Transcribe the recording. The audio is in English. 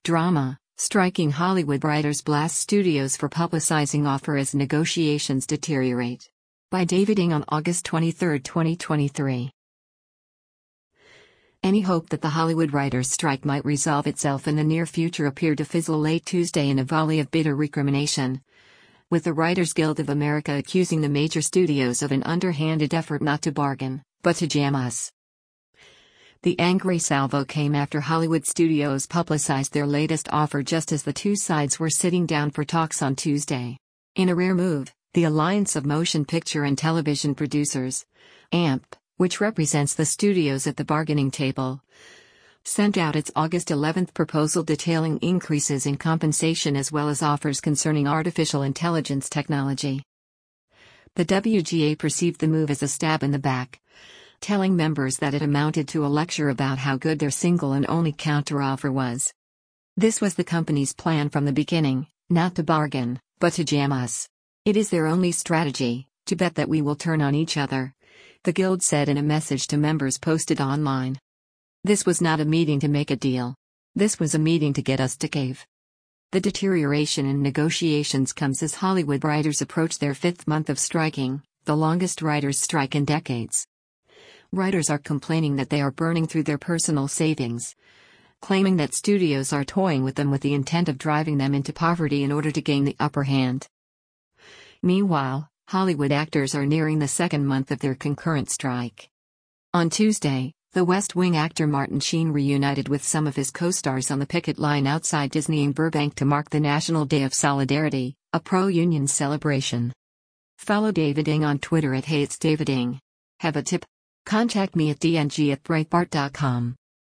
Drama: Striking Hollywood writers blast studios for publicizing offer as negotiations deteriorate. By David Ng on August 23, 2023. Any hope that the Hollywood writers' strike might resolve itself in the near future appeared to fizzle late Tuesday in a volley of bitter recrimination, with the Writers Guild of America accusing the major studios of an underhanded effort not to bargain, but to jam us. The angry salvo came after Hollywood studios publicized their latest offer just as the two sides were sitting down for talks on Tuesday. In a rare move, the Alliance of Motion Picture and Television Producers, AMP, which represents the studios at the bargaining table, sent out its August 11 proposal detailing increases in compensation as well as offers concerning artificial intelligence technology. The WGA perceived the move as a stab in the back, telling members that it amounted to a lecture about how good their single and only counteroffer was. This was the company's plan from the beginning, not to bargain, but to jam us. It is their only strategy, to bet that we will turn on each other, the Guild said in a message to members posted online. This was not a meeting to make a deal. This was a meeting to get us to cave. The deterioration in negotiations comes as Hollywood writers approach their fifth month of striking, the longest writers' strike in decades. Writers are complaining that they are burning through their personal savings, claiming that studios are toying with them with the intent of driving them into poverty in order to gain the upper hand. Meanwhile, Hollywood actors are nearing the second month of their concurrent strike. On Tuesday, the West Wing actor Martin Sheen reunited with some of his co-stars on the picket line outside Disney in Burbank to mark the National Day of Solidarity, a pro-union celebration. Follow David Ng on Twitter at @HeyIt'sDavidNg. Have a tip? Contact me at dng@breitbart.com.